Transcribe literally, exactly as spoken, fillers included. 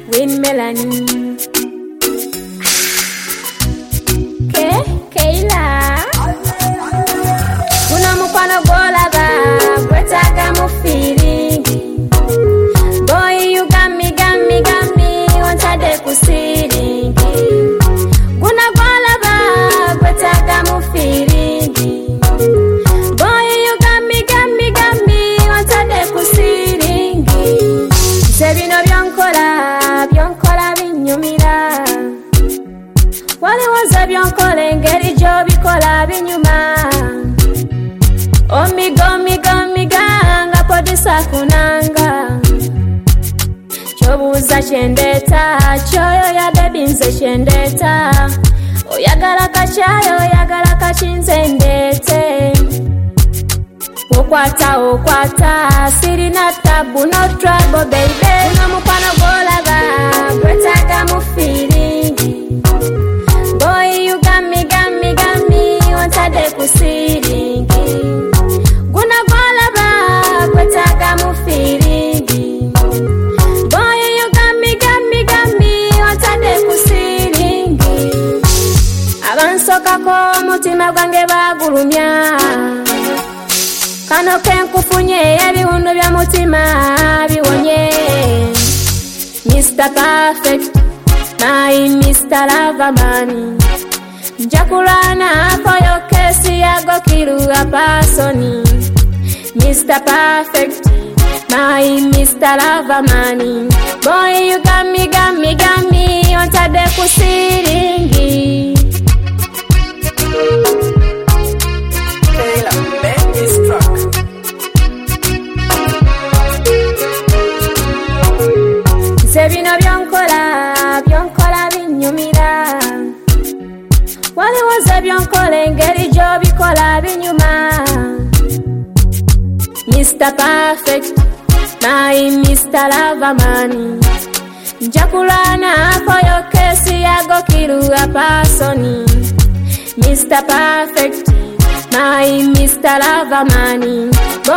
Win Melanie. Ke Keila. Kuna mukwano golaba, gwetaga mu feeling. Boy, you got me, got me, got me, ontade ku ceiling. Kuna golaba, gwetaga mu feeling. Boy, you got me, got me, got me, ontade ku ceiling. Sebino byonkola, byonkola binyumira. Waliwo ze byonkola engeri gy'obikola binyuma. Omiga, omiga, omiga, nga podisa kunanga. Chobuuza kyendeta, kyoyo ya baby nze kyendeta. Oyagala kakyayo, oyagala kakinze ndete. Okwata, okwata, sirina tabu, no trouble baby. Uno mukwano golaba, gwetaga mu feeling. Boy, you got me, got me, got me, ontade ku ceiling. Guna golaba, gwetaga mu feeling. Boy, you got me, got me, got me, ontade ku ceiling. Abansokako omutima gwange bagulumya. Kano kenkufunye ebiwundu bya mutima biwonye. Mister Perfect, my Mister Loverman. Njakulana koyo kesi yago kiruga pasoni. Mister Perfect, my Mister Loverman. Boy, you got me, got me, got me, ontade ku ceiling. Keila, let me struck. Sebino byonkola, byonkola binyumira. Waliwo ze byonkola engeri gy'obikola binyuma. Mister Perfect, my Mister Loverman. Njakulana koyo kesi yago kiruga pasoni. Mister Perfect, my Mister Loverman.